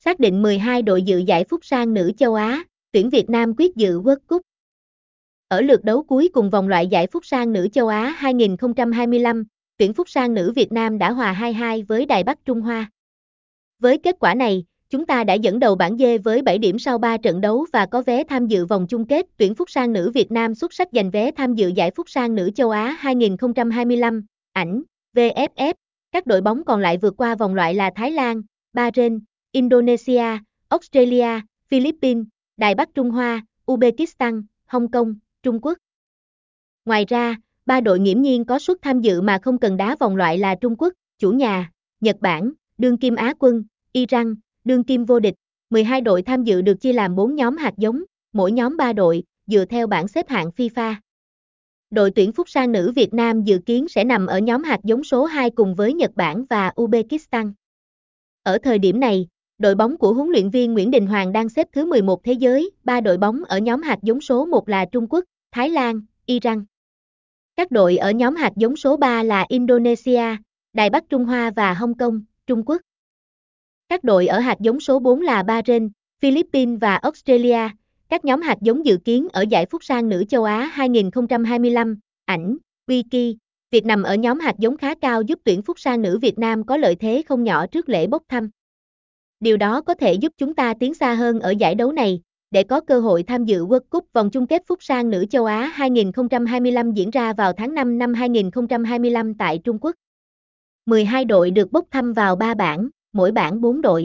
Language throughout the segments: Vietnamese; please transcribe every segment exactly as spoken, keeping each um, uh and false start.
Xác định mười hai đội dự giải Phúc Sang nữ châu Á, tuyển Việt Nam quyết dự World Cup. Ở lượt đấu cuối cùng vòng loại giải Phúc Sang nữ châu Á hai không hai lăm, tuyển Phúc Sang nữ Việt Nam đã hòa hai hai với Đài Bắc Trung Hoa. Với kết quả này, chúng ta đã dẫn đầu bảng D với bảy điểm sau ba trận đấu và có vé tham dự vòng chung kết. Tuyển Phúc Sang nữ Việt Nam xuất sắc giành vé tham dự giải Phúc Sang nữ châu Á hai không hai lăm, ảnh, vê ép ép. Các đội bóng còn lại vượt qua vòng loại là Thái Lan, Bahrain, Indonesia, Australia, Philippines, Đài Bắc Trung Hoa, Uzbekistan, Hong Kong, Trung Quốc. Ngoài ra, ba đội nghiễm nhiên có suất tham dự mà không cần đá vòng loại là Trung Quốc, chủ nhà, Nhật Bản, đương kim Á quân, Iran, đương kim vô địch. mười hai đội tham dự được chia làm bốn nhóm hạt giống, mỗi nhóm ba đội, dựa theo bảng xếp hạng FIFA. Đội tuyển Phúc Sang nữ Việt Nam dự kiến sẽ nằm ở nhóm hạt giống số hai cùng với Nhật Bản và Uzbekistan. Ở thời điểm này, đội bóng của huấn luyện viên Nguyễn Đình Hoàng đang xếp thứ mười một thế giới, ba đội bóng ở nhóm hạt giống số một là Trung Quốc, Thái Lan, Iran. Các đội ở nhóm hạt giống số ba là Indonesia, Đài Bắc Trung Hoa và Hong Kong, Trung Quốc. Các đội ở hạt giống số bốn là Bahrain, Philippines và Australia. Các nhóm hạt giống dự kiến ở giải Phúc Sang nữ châu Á hai không hai lăm, ảnh, Wiki. Việc nằm ở nhóm hạt giống khá cao giúp tuyển Phúc Sang nữ Việt Nam có lợi thế không nhỏ trước lễ bốc thăm. Điều đó có thể giúp chúng ta tiến xa hơn ở giải đấu này, để có cơ hội tham dự World Cup. Vòng chung kết Phúc Sang nữ châu Á hai không hai lăm diễn ra vào tháng năm năm hai không hai lăm tại Trung Quốc. mười hai đội được bốc thăm vào ba bảng, mỗi bảng bốn đội.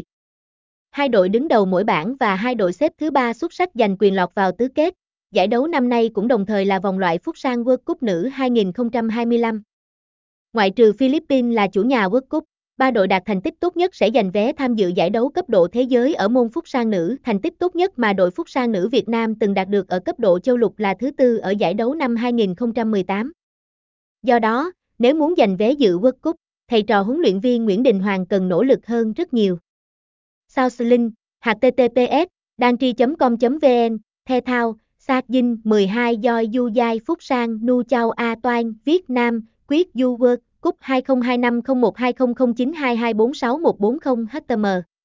Hai đội đứng đầu mỗi bảng và hai đội xếp thứ ba xuất sắc giành quyền lọt vào tứ kết. Giải đấu năm nay cũng đồng thời là vòng loại Phúc Sang World Cup nữ hai không hai lăm. Ngoại trừ Philippines là chủ nhà World Cup, ba đội đạt thành tích tốt nhất sẽ giành vé tham dự giải đấu cấp độ thế giới ở môn Phúc Sang nữ. Thành tích tốt nhất mà đội Phúc Sang nữ Việt Nam từng đạt được ở cấp độ châu lục là thứ tư ở giải đấu năm hai không một tám. Do đó, nếu muốn giành vé dự World Cup, thầy trò huấn luyện viên Nguyễn Đình Hoàng cần nỗ lực hơn rất nhiều. Sourcelink, h t t p s dantri chấm com chấm v n, Thể thao, Sa Dinh mười hai do Du Giai Phúc Sang Nu Chao A Toan, Việt Nam, Quyết Du World Cup hai không hai năm không một hai không không chín hai hai bốn sáu một bốn không H T M